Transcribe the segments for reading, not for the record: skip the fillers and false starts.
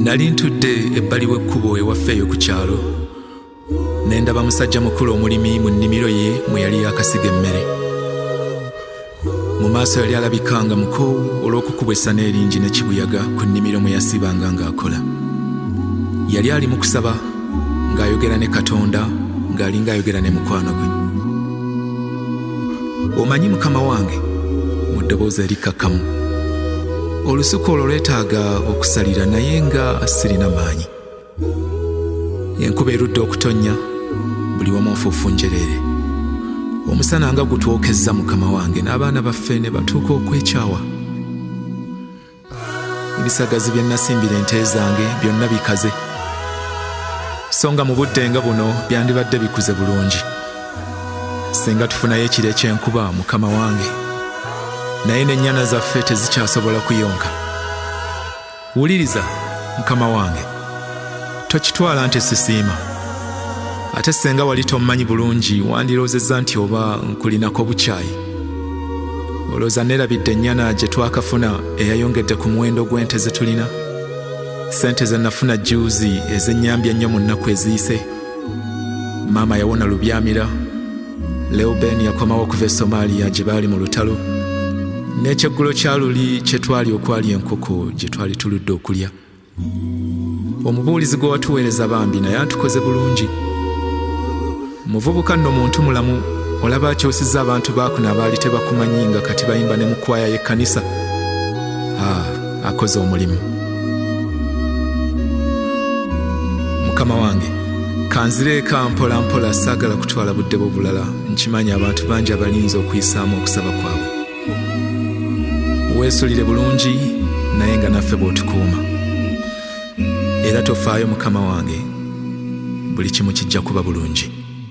Nali ntudde ebbali w'ekkubo ewaffe ku kyalo ne ndaba musajja mukulu omulimi mu nnimiro ye mwe yali yakasiga emmere. Mu maaso yali alabikanga muko olw'okukubwa essana eringi ne kibuyaga ku nnimiro mwe yasibanga ng'akola. Yali ali mu kusaba ng'ayogera ne Katonda ng'alinga ayogera ne mukwano gwe. Omanyi mukama wange, mu ddoboozi erikkakkamu, olusuku olwo lwetaaga okusalira naye nga sirina maanyi. Enkuba erudde okutonnya, buli wamu nfuufu njereere. Omusana nga gutwokezza mukama wange n'abaana baffe ne batuuka okwekyawa. Ebisagazi bye nasimbira ente zange byonna bikaze, so nga mu budde nga buno byandibadde bikuze bulungi singa tufunayo ekiro eky'enkuba mukama wange, naye n'ennyana zaffe tezikyasobola kuyonka. Wuliriza mukama wange, tokitwala nti sisiima, ate senga wali tommanyi bulungi wandiroozezza nti oba nkulinako bukyayi. Olowooza neerabidde ennyana gye twakafuna eyayongedde ku muwendo gw'ente ze tulina, ssente ze nafuna juuzi ez'ennyambya ennyo mu nnaku eziyise. Maama yawona lubyamira, Leubeni yakomawo okuva e Somalia gye baali mu lutalo, n'ekyeggulo kya luli kye twali okwali enkoko gye twali tuludde okulya. Omubuulizi gwe watuweereza bambi naye atukoze bulungi. Muvubuka nno muntu mulamu, olaba akyusizza abantu baakuna abaali tebakumanyi nga kati bayimba ne mu kwaya y'ekkanisa. Akoze omulimu. Mukama wange, kanzire eka mpola mpola, saagala kutwala budde bwo bulala, nkimanyi abantu bangi abalinza okuyisaamu okusaba kwabwe. Weesulire bulungi naye nga naffe bw'otukuuma. Era tofaayo mukama wange, buli kimu kijja kuba bulungi.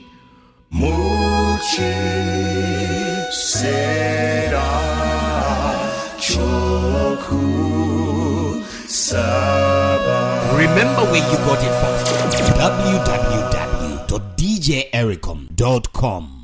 Remember where you got it from. www.djericom.com